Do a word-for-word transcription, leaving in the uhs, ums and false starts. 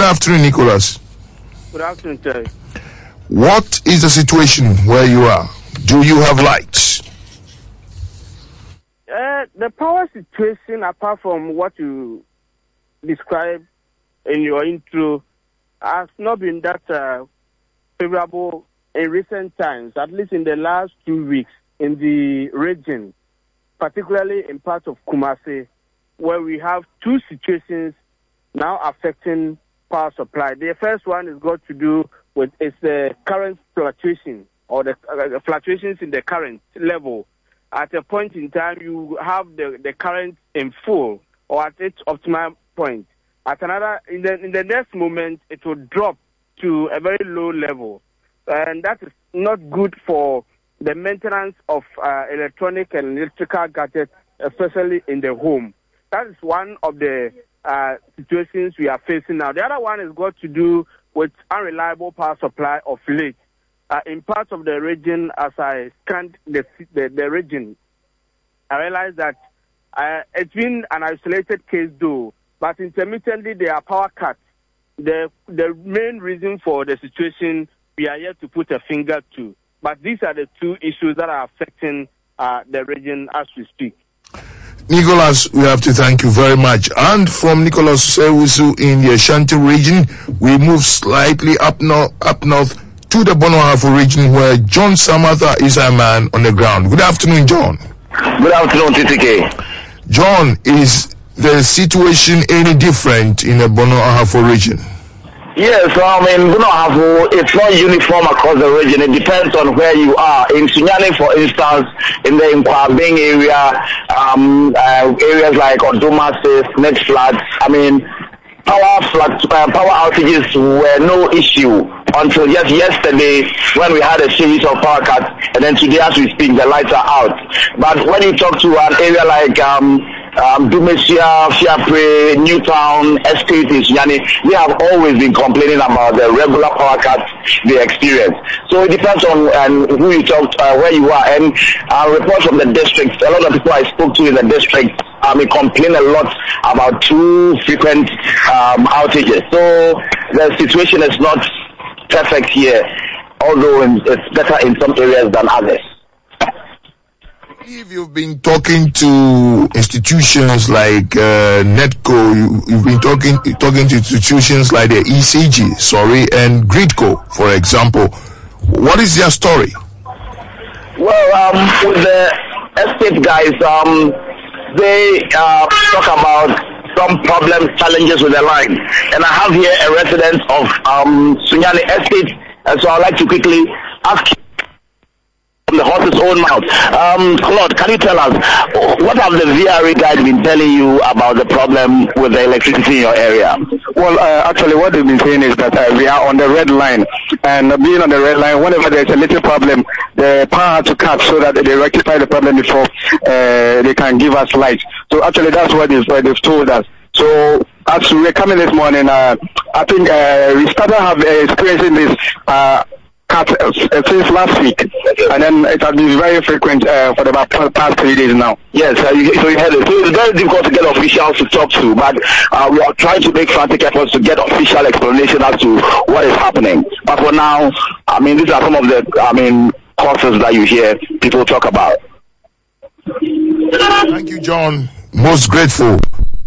afternoon, Nicholas. Good afternoon, Terry. What is the situation where you are? Do you have lights? Uh, the power situation, apart from what you described in your intro, has not been that uh, favorable in recent times, at least in the last two weeks in the region, particularly in parts of Kumasi, where we have two situations now affecting power supply. The first one is got to do with is the current fluctuation or the uh, fluctuations in the current level. At a point in time, you have the, the current in full or at its optimal point. At another, in the in the next moment, it will drop to a very low level, and that is not good for the maintenance of uh, electronic and electrical gadgets, especially in the home. That is one of the uh, situations we are facing now. The other one is got to do with unreliable power supply of late. Uh, in parts of the region, as I scanned the, the, the region, I realized that uh, it's been an isolated case though, but intermittently there are power cuts. The, the main reason for the situation, we are yet to put a finger to. But these are the two issues that are affecting uh, the region as we speak. Nicholas, we have to thank you very much. And from Nicholas Sewusu in the Ashanti region, we move slightly up north, up north to the Bono Ahafo region, where John Samatha is a man on the ground. Good afternoon, John. Good afternoon, T T K. John, is the situation any different in the Bono Ahafo region? Yes, I mean, Bono Ahafo, it's not uniform across the region. It depends on where you are. In Sunyani, for instance, in the Nkwabing area, um, uh, areas like Odumasis, Next Flats, I mean, power flux, uh, power outages were no issue until just yesterday when we had a series of power cuts, and then today as we speak, the lights are out. But when you talk to an area like um, Um, Dumesia, Fiapre, Newtown, Estate in Sunyani, they have always been complaining about the regular power cuts they experience. So it depends on um, who you talk to, uh, where you are. And uh, reports from the district, a lot of people I spoke to in the district, I mean, complain a lot about too frequent um, outages. So the situation is not perfect here, although it's better in some areas than others. If you've been talking to institutions like uh, NETCO, you, you've been talking talking to institutions like the E C G, sorry, and Gridco, for example. What is their story? Well, um, with the estate guys, um, they uh, talk about some problems, challenges with the line. And I have here a resident of um, Sunyani Estate, and so I'd like to quickly ask you from the horse's own mouth. Um, Claude, can you tell us, what have the V R A guys been telling you about the problem with the electricity in your area? Well, uh, actually, what they've been saying is that uh, we are on the red line, and uh, being on the red line, whenever there's a little problem, the power has to cut so that they rectify the problem before uh, they can give us light. So actually, that's what they've, uh, they've told us. So as we were coming this morning, uh, I think uh, we started have, uh, experiencing this uh, cut uh, since last week, and then it has been very frequent uh, for the past three days now. Yes, uh, you, so you heard it. So it's very difficult to get officials to talk to, but uh, we are trying to make frantic efforts to get official explanation as to what is happening. But for now, I mean, these are some of the, I mean, causes that you hear people talk about. Thank you, John. Most grateful.